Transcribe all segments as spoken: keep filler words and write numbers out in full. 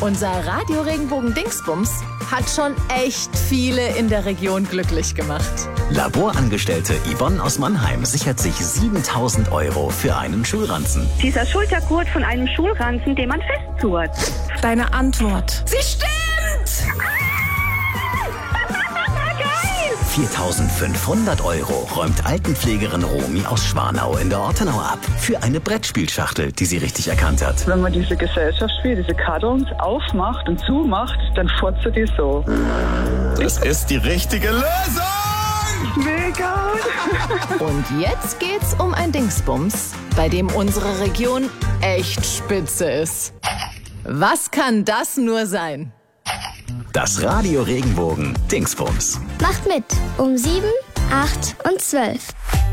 Unser Radio Regenbogen Dingsbums hat schon echt viele in der Region glücklich gemacht. Laborangestellte Yvonne aus Mannheim sichert sich siebentausend Euro für einen Schulranzen. Dieser Schultergurt von einem Schulranzen, den man festzurrt. Deine Antwort. Sie stimmt! viertausendfünfhundert Euro räumt Altenpflegerin Romy aus Schwanau in der Ortenau ab für eine Brettspielschachtel, die sie richtig erkannt hat. Wenn man diese Gesellschaftsspiele, diese Kartons aufmacht und zumacht, dann furzt die so. Das ist die richtige Lösung! Mega! Und jetzt geht's um ein Dingsbums, bei dem unsere Region echt spitze ist. Was kann das nur sein? Das Radio Regenbogen Dingsbums. Macht mit um sieben, acht und zwölf.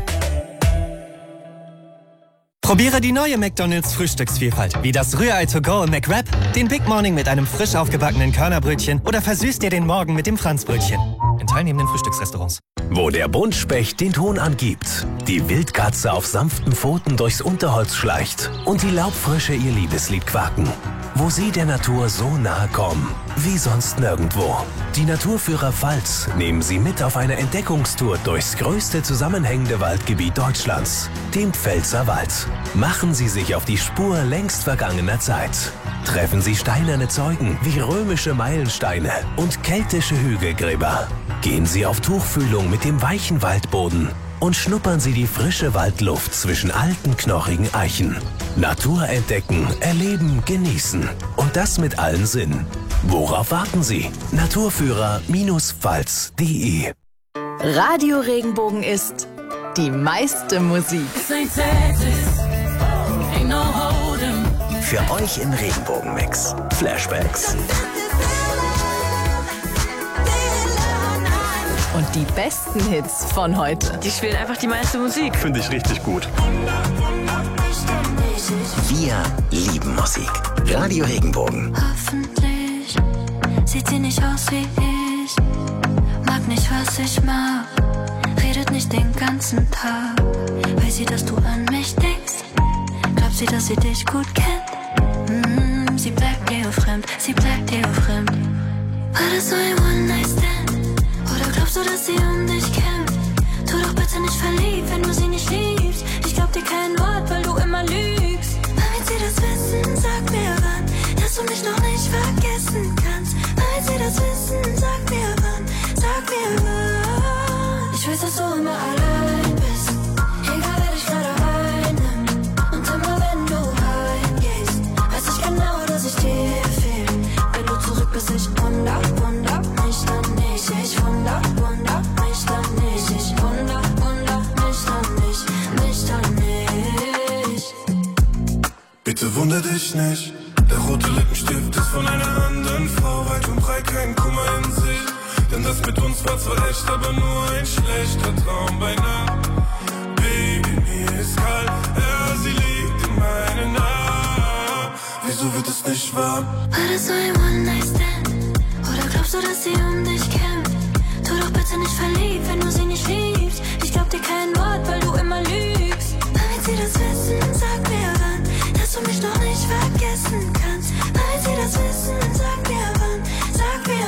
Probiere die neue McDonald's Frühstücksvielfalt, wie das Rührei to go im McWrap, den Big Morning mit einem frisch aufgebackenen Körnerbrötchen oder versüßt dir den Morgen mit dem Franzbrötchen. In teilnehmenden Frühstücksrestaurants. Wo der Buntspecht den Ton angibt, die Wildkatze auf sanften Pfoten durchs Unterholz schleicht und die Laubfrösche ihr Liebeslied quaken. Wo sie der Natur so nahe kommen, wie sonst nirgendwo. Die Naturführer Pfalz nehmen sie mit auf eine Entdeckungstour durchs größte zusammenhängende Waldgebiet Deutschlands, dem Pfälzer Wald. Machen Sie sich auf die Spur längst vergangener Zeit. Treffen Sie steinerne Zeugen wie römische Meilensteine und keltische Hügelgräber. Gehen Sie auf Tuchfühlung mit dem weichen Waldboden und schnuppern Sie die frische Waldluft zwischen alten, knochigen Eichen. Natur entdecken, erleben, genießen. Und das mit allen Sinnen. Worauf warten Sie? Naturführer Pfalz punkt de Radio Regenbogen ist die meiste Musik. Für euch in Regenbogenmix. Flashbacks. Und die besten Hits von heute. Die spielen einfach die meiste Musik. Finde ich richtig gut. Wir lieben Musik. Radio Regenbogen. Hoffentlich sieht sie nicht aus wie ich. Mag nicht, was ich mag. Redet nicht den ganzen Tag. Weiß sie, dass du an mich denkst? Glaubt sie, dass sie dich gut kennt? Mm, sie bleibt dir fremd, sie bleibt dir fremd. War das so ein One-Night-Stand? Oder glaubst du, dass sie um dich kämpft? Tu doch bitte nicht verliebt, wenn du sie nicht liebst. Ich glaub dir kein Wort, weil du immer lügst. Wann wird sie das wissen? Sag mir wann, dass du mich noch nicht vergessen kannst. Wann wird sie das wissen? Sag mir wann, sag mir wann. Ich weiß, dass du immer allein bist, egal wer dich gerade einnimmt. Und immer wenn du heimgehst, weiß ich genau, dass ich dir fehl. Wenn du zurück bist, ich wunder, wunder mich dann nicht. Ich wunder, wunder mich dann nicht. Ich wunder, wunder mich dann nicht, mich dann nicht. Bitte wunder dich nicht. Der rote Lippenstift ist von einer anderen Frau. Weit und breit kein Kummer in sich. Denn das mit uns war zwar echt, aber nur ein schlechter Traum bei Nacht. Baby, mir ist kalt, ja, sie liegt in meinen Armen. Wieso wird es nicht wahr? War das so ein One-Night-Stand? Oder glaubst du, dass sie um dich kämpft? Tu doch bitte nicht verliebt, wenn du sie nicht liebst. Ich glaub dir kein Wort, weil du immer lügst. Wann wird sie das wissen? Sag mir wann, dass du mich noch nicht vergessen kannst. Wann wird sie das wissen? Sag mir wann, sag mir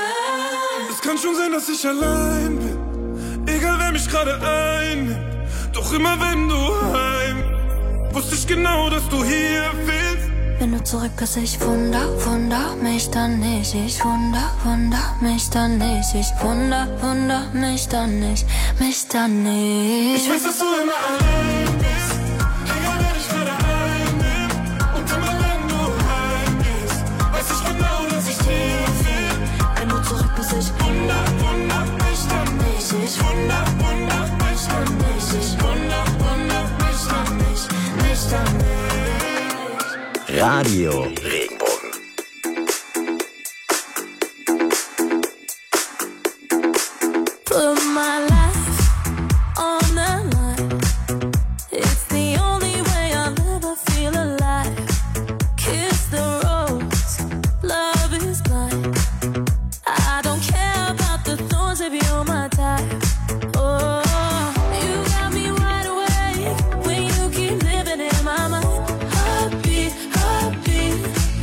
wann. Es kann schon sein, dass ich allein bin, egal wer mich gerade einnimmt. Doch immer wenn du heim, wusste ich genau, dass du hier fehlst. Wenn du zurück bist, ich wunder, wunder mich dann nicht. Ich wunder, wunder mich dann nicht. Ich wunder, wunder mich dann nicht, mich dann nicht. Ich weiß, dass du immer allein bist, egal wer dich gerade einnimmt. Und immer wenn du heimgehst, weiß ich genau, dass ich dir fehl. Wenn du zurück bist, ich wunder, wunder mich dann nicht. Ich wunder, wunder mich dann nicht. Ich wunder, wunder mich dann nicht, mich dann nicht. Radio Regenbogen. Put my life on the line. It's the only way I'll ever feel alive. Kiss the rose, love is blind. I don't care about the thorns if you're my type. Oh, you got me wide awake when you keep living in my mind. Heartbeat, heartbeat,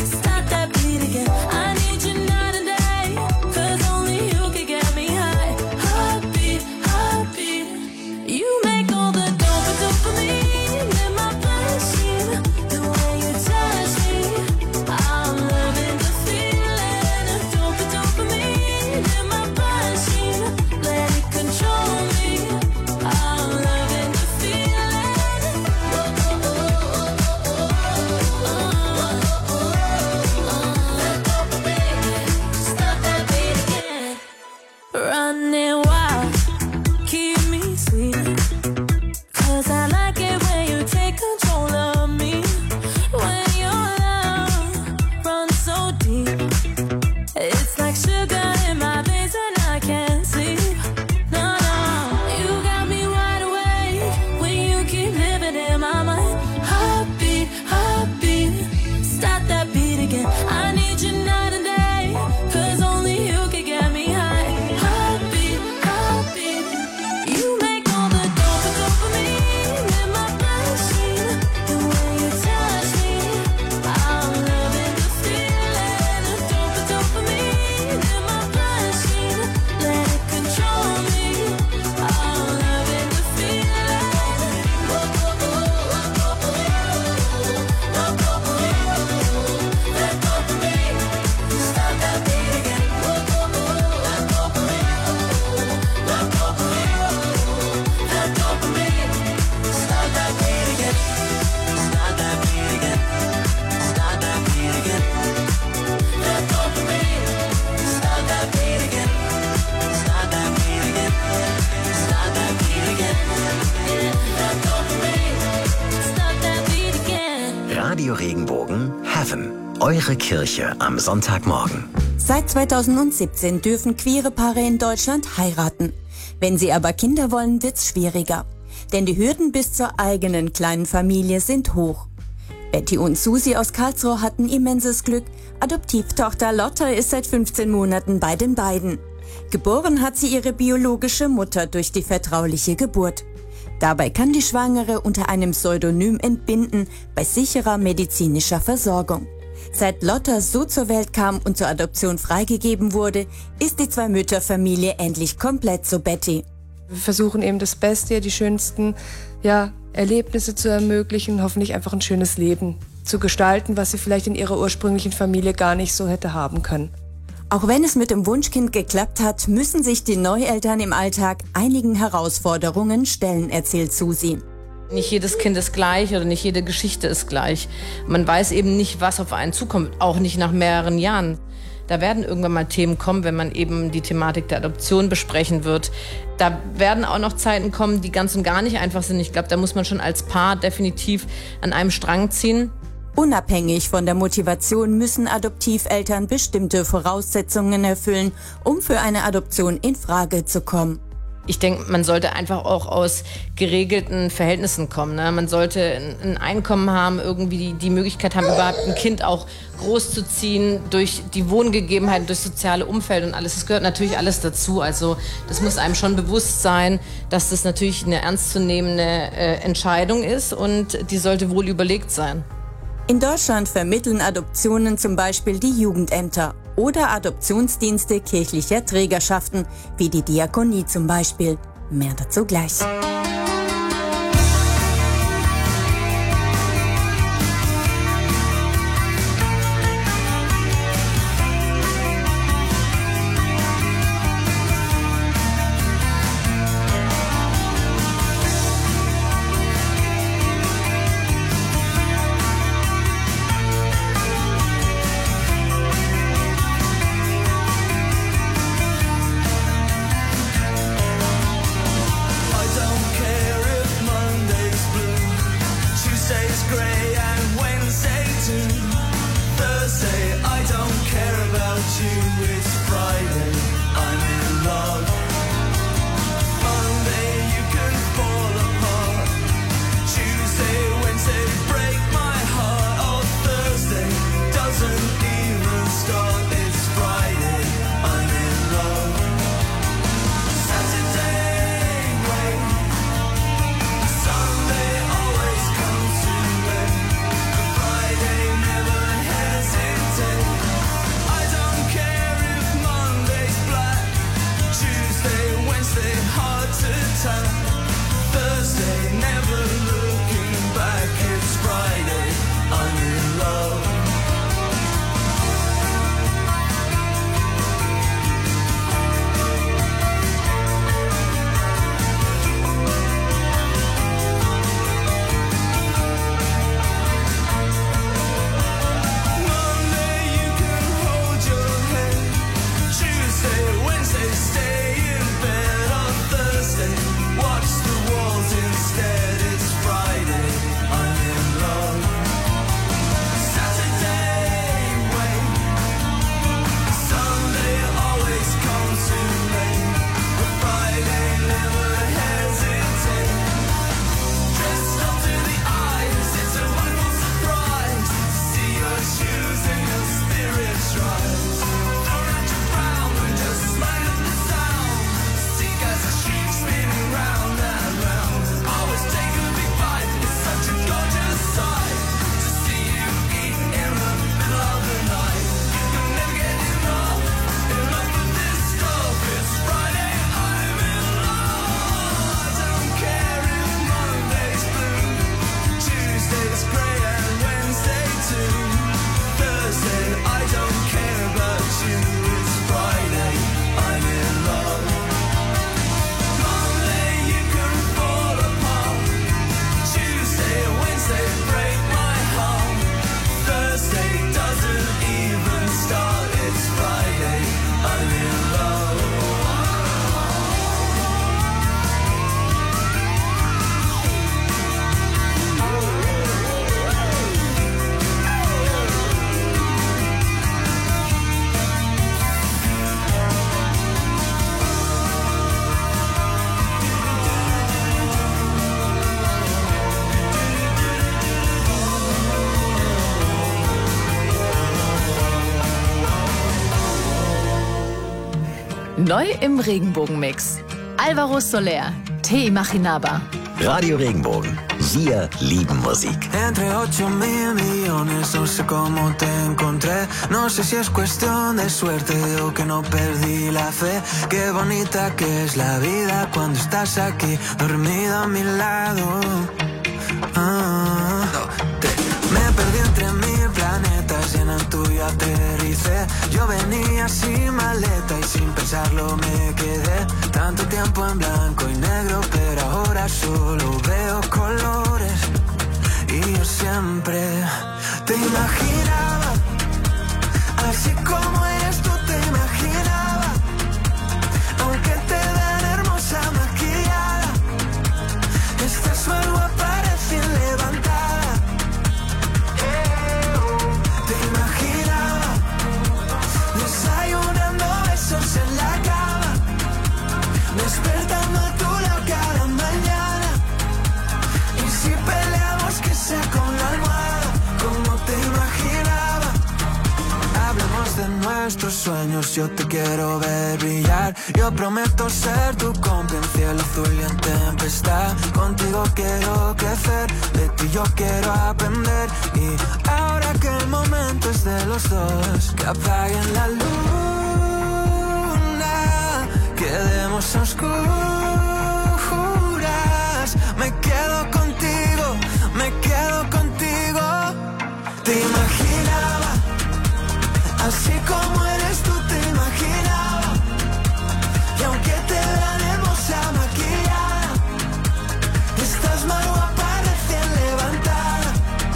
Radio Regenbogen Heaven. Eure Kirche am Sonntagmorgen. Seit zweitausendsiebzehn dürfen queere Paare in Deutschland heiraten. Wenn sie aber Kinder wollen, wird's schwieriger. Denn die Hürden bis zur eigenen kleinen Familie sind hoch. Betty und Susi aus Karlsruhe hatten immenses Glück. Adoptivtochter Lotta ist seit fünfzehn Monaten bei den beiden. Geboren hat sie ihre biologische Mutter durch die vertrauliche Geburt. Dabei kann die Schwangere unter einem Pseudonym entbinden, bei sicherer medizinischer Versorgung. Seit Lotta so zur Welt kam und zur Adoption freigegeben wurde, ist die Zwei-Mütter-Familie endlich komplett zu Betty. Wir versuchen eben das Beste, die schönsten ja, Erlebnisse zu ermöglichen, hoffentlich einfach ein schönes Leben zu gestalten, was sie vielleicht in ihrer ursprünglichen Familie gar nicht so hätte haben können. Auch wenn es mit dem Wunschkind geklappt hat, müssen sich die Neueltern im Alltag einigen Herausforderungen stellen, erzählt Susi. Nicht jedes Kind ist gleich oder nicht jede Geschichte ist gleich. Man weiß eben nicht, was auf einen zukommt, auch nicht nach mehreren Jahren. Da werden irgendwann mal Themen kommen, wenn man eben die Thematik der Adoption besprechen wird. Da werden auch noch Zeiten kommen, die ganz und gar nicht einfach sind. Ich glaube, da muss man schon als Paar definitiv an einem Strang ziehen. Unabhängig von der Motivation müssen Adoptiveltern bestimmte Voraussetzungen erfüllen, um für eine Adoption in Frage zu kommen. Ich denke, man sollte einfach auch aus geregelten Verhältnissen kommen. Ne? Man sollte ein Einkommen haben, irgendwie die, die Möglichkeit haben, überhaupt ein Kind auch großzuziehen durch die Wohngegebenheiten, durch soziale Umfeld und alles. Das gehört natürlich alles dazu. Also das muss einem schon bewusst sein, dass das natürlich eine ernstzunehmende äh, Entscheidung ist und die sollte wohl überlegt sein. In Deutschland vermitteln Adoptionen zum Beispiel die Jugendämter oder Adoptionsdienste kirchlicher Trägerschaften, wie die Diakonie zum Beispiel. Mehr dazu gleich. Watch the walls instead, it's Friday, I'm in Neu im Regenbogenmix. Álvaro Soler, Te Imaginaba. Radio Regenbogen. Wir lieben Musik. Entre ocho mil millones, no sé cómo te encontré. No sé si es cuestión de suerte o que no perdí la fe. Qué bonita que es la vida cuando estás aquí, dormido a mi lado. Ah, me perdí entre mil planetas y en el tuyo aterricé. Yo venía sin maleta y sin pensarlo me quedé. Tanto tiempo en blanco y negro, pero ahora solo veo colores. Y yo siempre te imaginaba, así como eres tú te imaginaba. Aunque te ven hermosa maquillada, estás más guapa recién levantada. Te imaginaba desayunando besos en la cama, despertando a tu lado cada mañana. Y si peleamos que sea con la almohada, como te imaginaba. Hablemos de nuestros sueños, yo te quiero ver brillar. Yo prometo ser tu compa en cielo azul y en tempestad. Contigo quiero crecer, de ti yo quiero aprender. Y ahora que el momento es de los dos, que apaguen la luna, quedemos a oscuras. Me quedo contigo, me quedo contigo. Te imaginaba, así como eres tú te imaginaba. Y aunque te vean hermosa maquillada, estás más guapa recién levantada.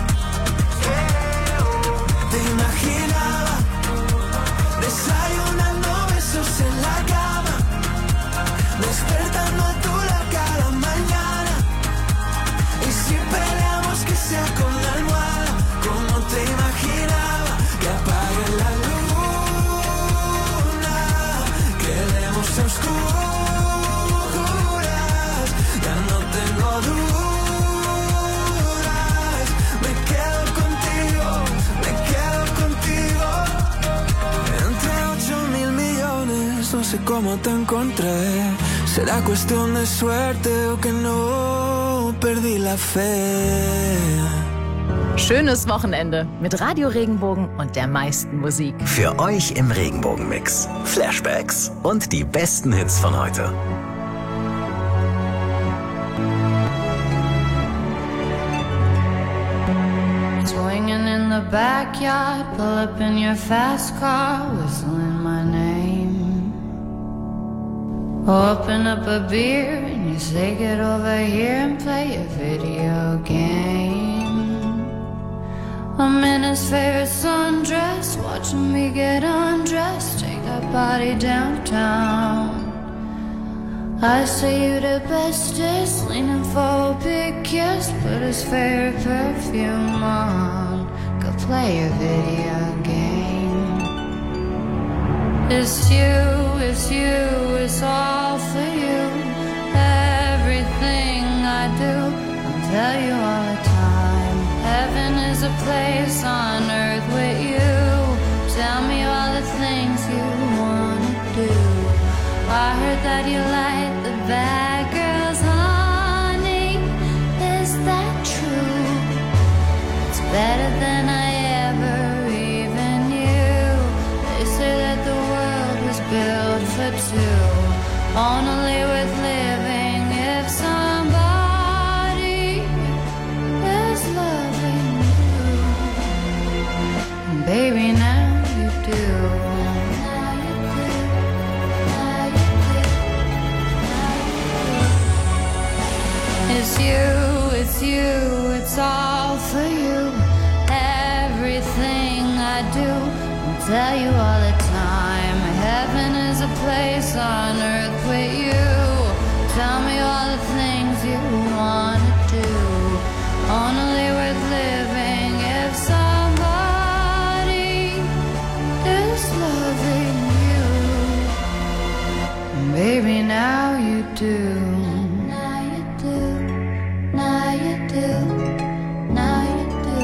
Te imaginaba desayunando besos en la cama, despertando a tu lado cada mañana. Y si peleamos que sea con la almohada, como te imaginaba. Que apague la luna, quedemos a oscuras. Ya no tengo dudas, me quedo contigo, me quedo contigo. Entre ocho mil millones, no sé cómo te encontré. Será cuestión de suerte o que no perdí la fe. Schönes Wochenende mit Radio Regenbogen und der meisten Musik. Für euch im Regenbogenmix. Flashbacks und die besten Hits von heute. Swinging in the backyard, pull up in your fast car, whistling my name. Open up a beer and you say get over here and play a video game. I'm in his favorite sundress, watching me get undressed, take that body downtown. I say you the bestest, leaning for a big kiss, put his favorite perfume on, go play a video game. It's you, it's you, it's all for you. Everything I do, I'll tell you all the time. Heaven is a place on earth with you. Tell me all the things you wanna do. I heard that you like the bad girls, honey. Is that true? It's better than I ever even knew. They say that the world was built for two, only with living if somebody is loving you. And baby, now you do. Now you do. Now you do. Now you do. It's you, it's you, it's all for you. Everything I do, I'll tell you all the time. Heaven is a place on earth with you. Tell me all the things you wanna do. Only worth living if somebody is loving you. And baby, now you do. Now you do. Now you do. Now you do.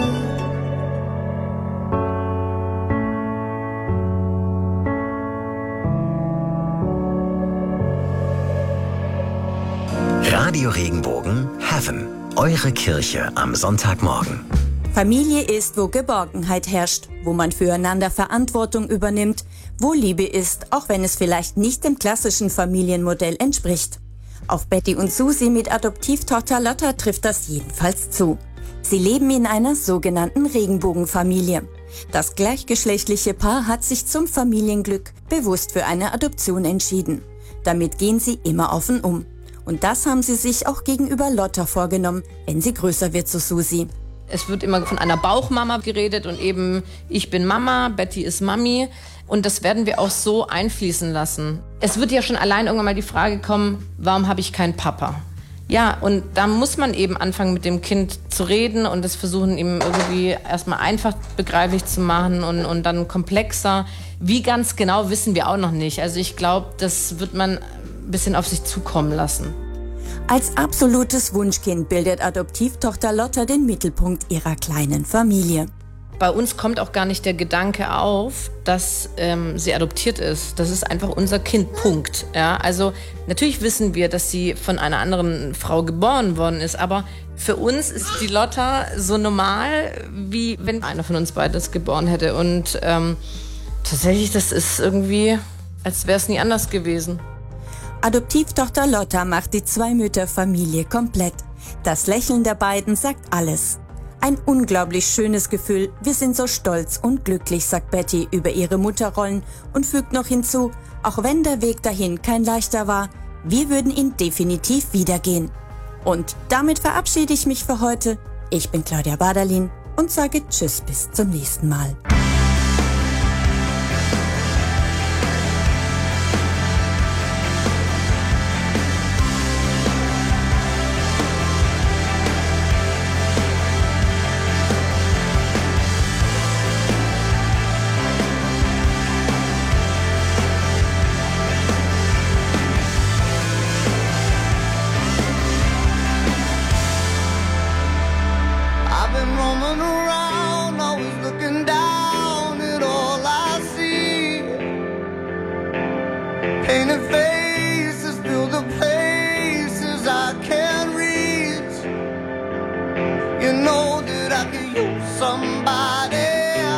Theologen Heaven. Eure Kirche am Sonntagmorgen. Familie ist, wo Geborgenheit herrscht, wo man füreinander Verantwortung übernimmt, wo Liebe ist, auch wenn es vielleicht nicht dem klassischen Familienmodell entspricht. Auf Betty und Susi mit Adoptivtochter Lotta trifft das jedenfalls zu. Sie leben in einer sogenannten Regenbogenfamilie. Das gleichgeschlechtliche Paar hat sich zum Familienglück bewusst für eine Adoption entschieden. Damit gehen sie immer offen um. Und das haben sie sich auch gegenüber Lotta vorgenommen, wenn sie größer wird, so Susi. Es wird immer von einer Bauchmama geredet und eben ich bin Mama, Betty ist Mami. Und das werden wir auch so einfließen lassen. Es wird ja schon allein irgendwann mal die Frage kommen, warum habe ich keinen Papa? Ja, und da muss man eben anfangen, mit dem Kind zu reden und das versuchen, ihm irgendwie erstmal einfach begreiflich zu machen und, und dann komplexer. Wie ganz genau, wissen wir auch noch nicht. Also ich glaube, das wird man ein bisschen auf sich zukommen lassen. Als absolutes Wunschkind bildet Adoptivtochter Lotta den Mittelpunkt ihrer kleinen Familie. Bei uns kommt auch gar nicht der Gedanke auf, dass ähm, sie adoptiert ist. Das ist einfach unser Kind, Punkt. Ja, also natürlich wissen wir, dass sie von einer anderen Frau geboren worden ist, aber für uns ist die Lotta so normal, wie wenn einer von uns beides geboren hätte. Und ähm, tatsächlich, das ist irgendwie, als wäre es nie anders gewesen. Adoptivtochter Lotta macht die Zwei-Mütter-Familie komplett. Das Lächeln der beiden sagt alles. Ein unglaublich schönes Gefühl. Wir sind so stolz und glücklich, sagt Betty über ihre Mutterrollen und fügt noch hinzu, auch wenn der Weg dahin kein leichter war, wir würden ihn definitiv wiedergehen. Und damit verabschiede ich mich für heute. Ich bin Claudia Baderlin und sage Tschüss bis zum nächsten Mal. Painted faces fill the places I can't reach. You know that I could use somebody.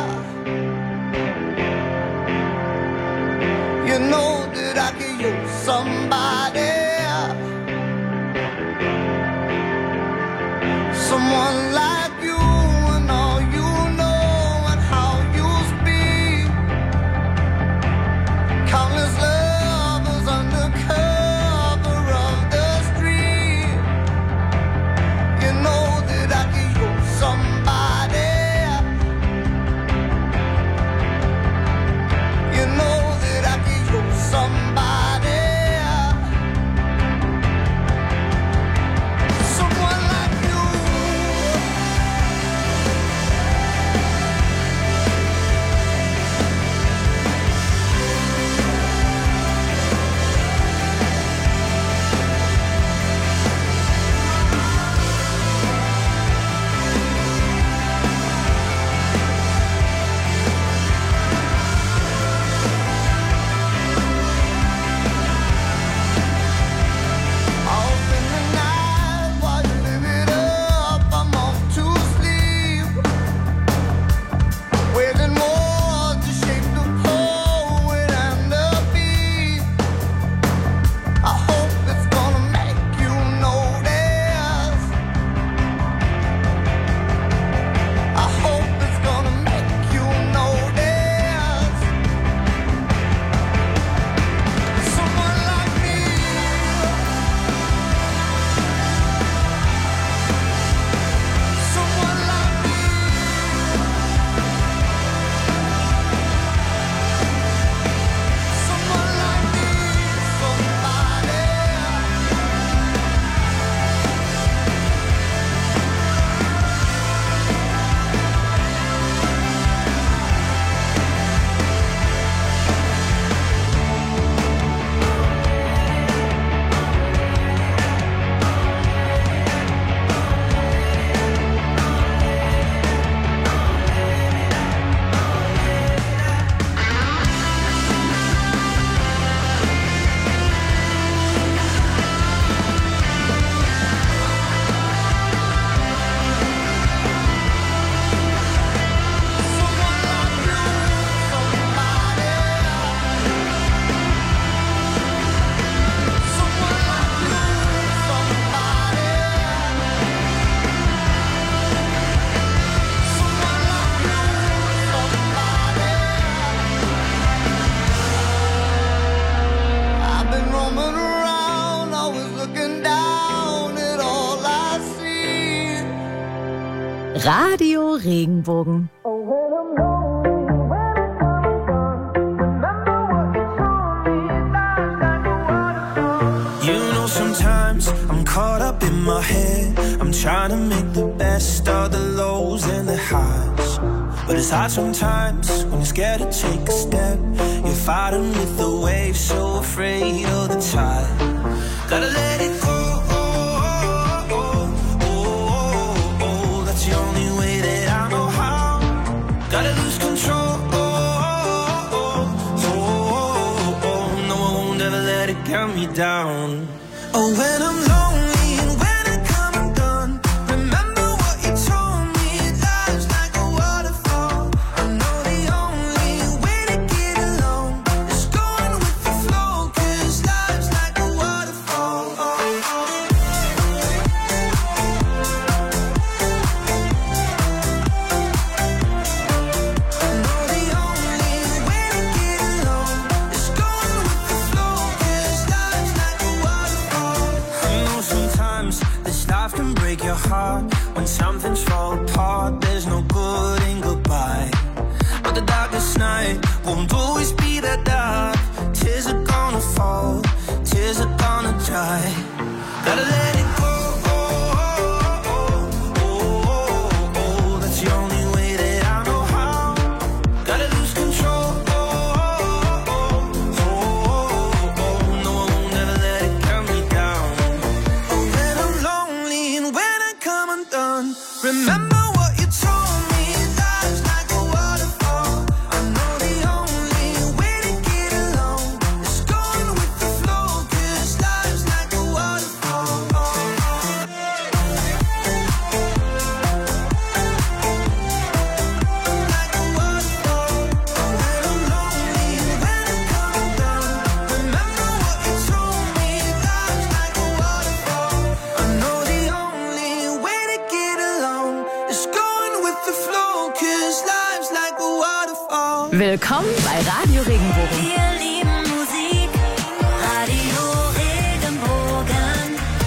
You know that I could use somebody. Someone like you and all you know and how you speak. Countless lovers under cover of the street. You know that I could use somebody. You know that I could use somebody. Someone like you. Radio Regenbogen. You know, sometimes I'm caught up in my head. I'm trying to make the best of the lows and the highs. But it's hard sometimes when you're scared to take a step. You're fighting with the waves, so afraid of the tide. Gotta let it go. That's the only way that I know how. Gotta lose control. No, I won't ever let it get me down. Oh, when I'm lonely and when I come undone, remember what you told me. Life's like a waterfall. I know the only way to get along is going with the flow, 'cause life's like a waterfall. Oh, oh. I know the only way to get along is going with the flow, 'cause life's like a waterfall. I know sometimes this life can break your heart. When something's fall apart, there's no good in goodbye. But the darkest night won't always be that dark. Tears are gonna fall, tears are gonna dry. Gotta let it go. That's the only way that I know how. Gotta lose control. No, I won't ever let it get me down. Oh, when I'm lonely and when I come undone, remember what you told me. Life's like a waterfall. I know the only way to get along is going with the flow, 'cause life's like a waterfall. Like a waterfall. When I'm lonely and when I come undone, remember what you told me. Life's like a waterfall. I know the only way to get along is going with the flow, 'cause life's like a waterfall. Willkommen bei Radio Regenbogen. Wir lieben Musik, Radio Regenbogen.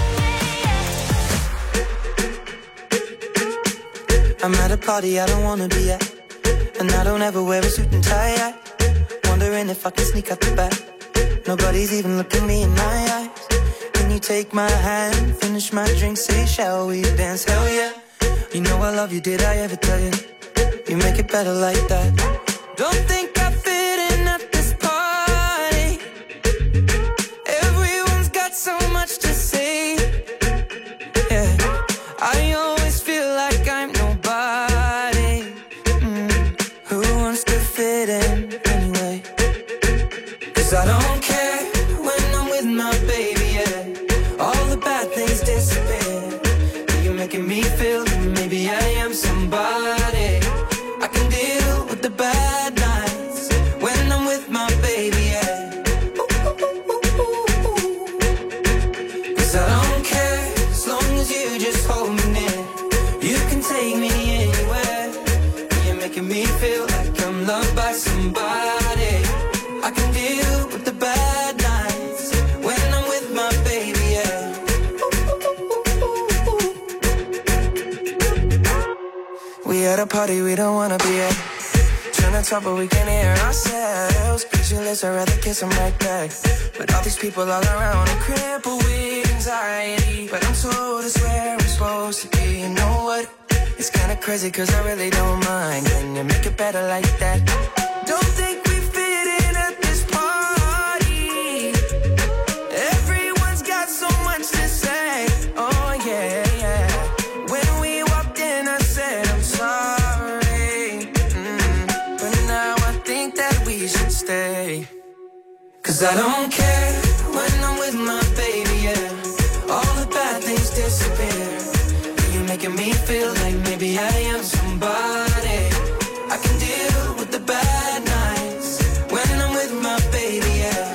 I'm at a party I don't wanna be at, and I don't ever wear a suit and tie. I wondering if I can sneak out the back. Nobody's even looking me in my eyes. Can you take my hand, finish my drink, say shall we dance? Hell yeah. You know I love you, did I ever tell you? You make it better like that. Don't think I fit in at this party. Everyone's got so much to say. Yeah, I always feel like I'm nobody. Mm. Who wants to fit in anyway? 'Cause I don't care when I'm with my baby, yeah. All the bad things disappear. You're making me feel that maybe I am somebody. I can deal with the bad nights when I'm with my baby, yeah. 'Cause I don't care as long as you just hold me near. You can take me anywhere. You're making me feel like I'm loved by somebody. I can deal with the bad nights when I'm with my baby, yeah. We at a party we don't wanna be at. Trying to talk but we can't hear ourselves. Pictureless, I'd rather kiss them right back. But all these people all around, I'm crippled with anxiety. But I'm told it's where I'm supposed to be. You know what? It's kinda crazy 'cause I really don't mind. Can you make it better like that? Don't think we fit in at this party. Everyone's got so much to say. Oh yeah, yeah. When we walked in I said I'm sorry. Mm. But now I think that we should stay. 'Cause I don't care when I'm with my baby, yeah. All the bad things disappear. You're making me feel like maybe I am somebody. I can deal with the bad nights when I'm with my baby, yeah.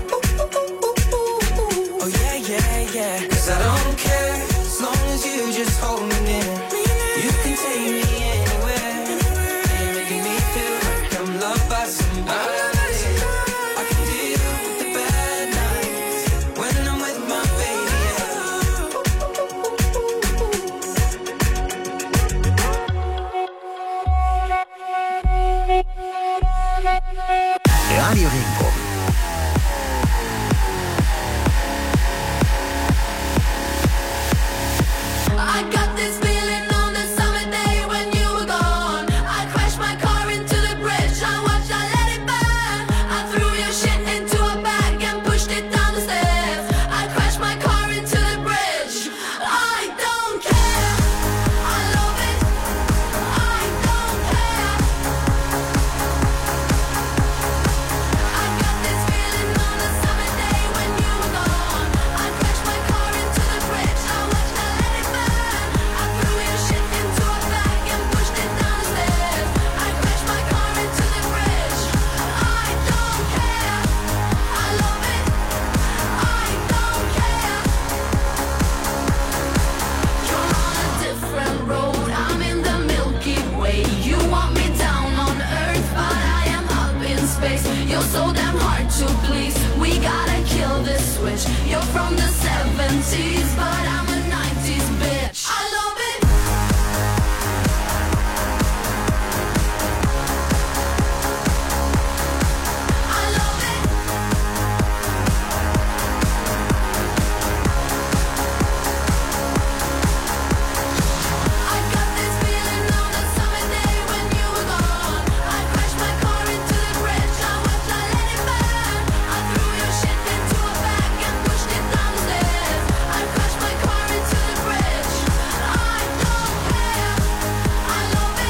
Oh yeah, yeah, yeah. 'Cause I don't care as long as you just hold me near. You can take me anywhere. You're making me feel like I'm loved by somebody. I can deal with the bad nights when I'm with my baby, yeah. sees, but